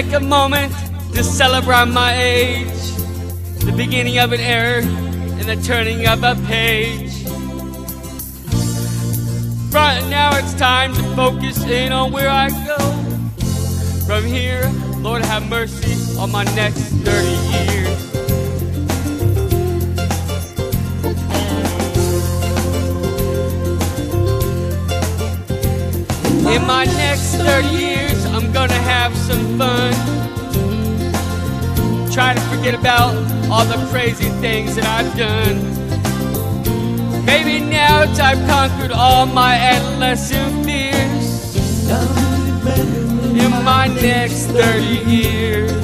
take a moment to celebrate my age, the beginning of an era and the turning of a page. Right now it's time to focus in on where I go. From here, Lord have mercy on my next 30 years. In my next 30 years, I'm gonna have some fun. Try to forget about all the crazy things that I've done. Maybe now I've conquered all my adolescent fears. In my next 30 years,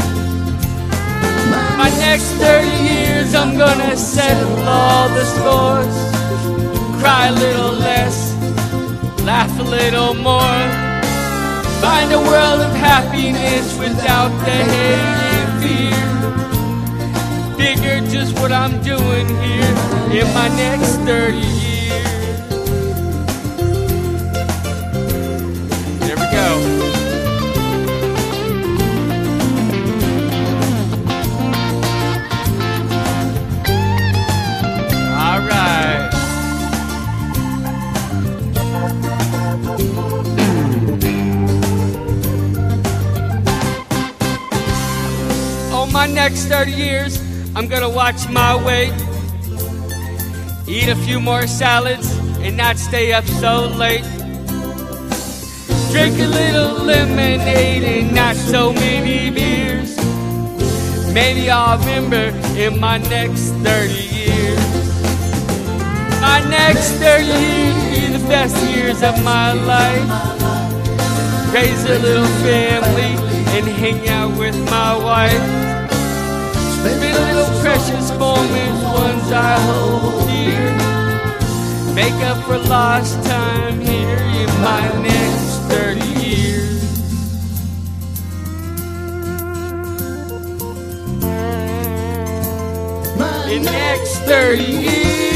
my next 30 years, I'm gonna settle all the scores. Cry a little less, laugh a little more. Find a world of happiness without the hate and fear. Figure just what I'm doing here in my next 30 years. There we go. All right. My next 30 years, I'm gonna watch my weight, eat a few more salads, and not stay up so late. Drink a little lemonade and not so many beers. Maybe I'll remember in my next 30 years. My next 30 years will be the best years of my life. Raise a little family and hang out with my wife. Spend little precious moments, ones I hold dear. Make up for lost time here in my next 30 years. In next 30 years.